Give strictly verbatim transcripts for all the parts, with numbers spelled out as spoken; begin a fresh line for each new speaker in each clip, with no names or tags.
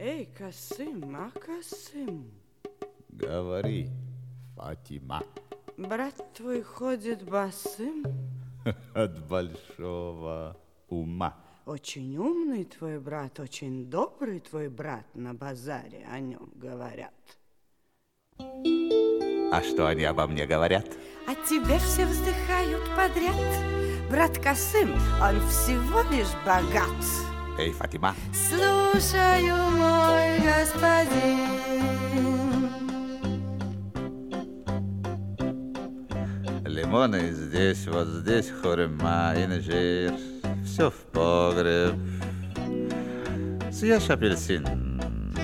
Эй, Касым, а Касым?
Говори, Фатима.
Брат твой ходит босым?
От большого ума.
Очень умный твой брат, очень добрый твой брат, на базаре о нем говорят.
А что они обо мне говорят?
О тебе все вздыхают подряд. Брат Касым, он всего лишь богат.
Эй, Фатима.
Слушаю, мой господин.
Лимоны здесь, вот здесь хурма, инжир. Все в погреб. Съешь апельсин.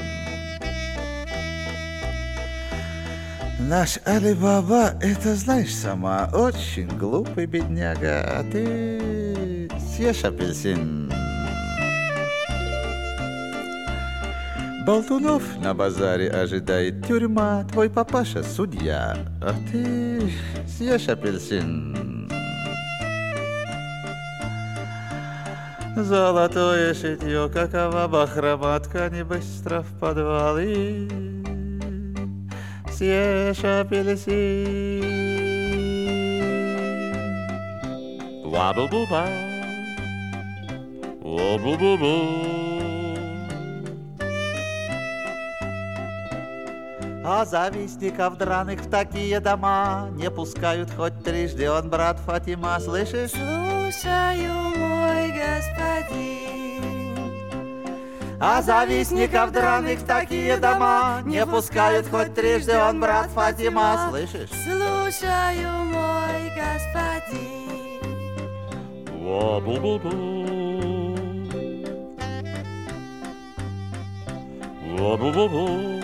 Наш Али-Баба, это знаешь сама, очень глупый бедняга. А ты съешь апельсин. Болтунов на базаре ожидает тюрьма. Твой папаша судья, а ты съешь апельсин. Золотое шитье, какова бахрома, ткани быстро в подвал и съешь апельсин. Ва-бу-бу-ба, ва-бу-бу-бу. А завистников драных в такие дома не пускают хоть трижды, он брат Фатима, слышишь?
Слушаю, мой господин.
А завистников драных в такие дома не пускают хоть трижды, он брат Фатима, слышишь?
Слушаю, мой господин.
Ва-бу-бу-бу, ва-бу-бу-бу.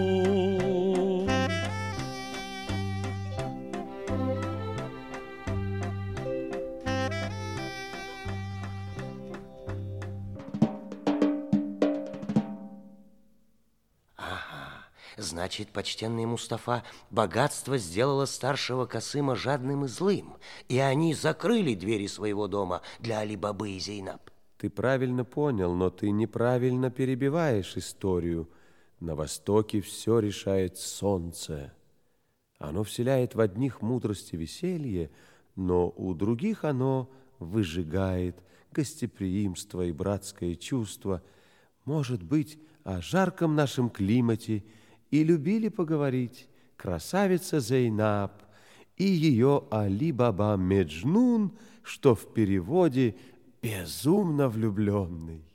Значит, почтенный Мустафа, богатство сделало старшего Касыма жадным и злым, и они закрыли двери своего дома для Али-Бабы и Зейнаб.
Ты правильно понял, но ты неправильно перебиваешь историю. На востоке все решает солнце. Оно вселяет в одних мудрость и веселье, но у других оно выжигает гостеприимство и братское чувство. Может быть, о жарком нашем климате и любили поговорить красавица Зейнаб и ее Али-Баба Меджнун, что в переводе «безумно влюбленный».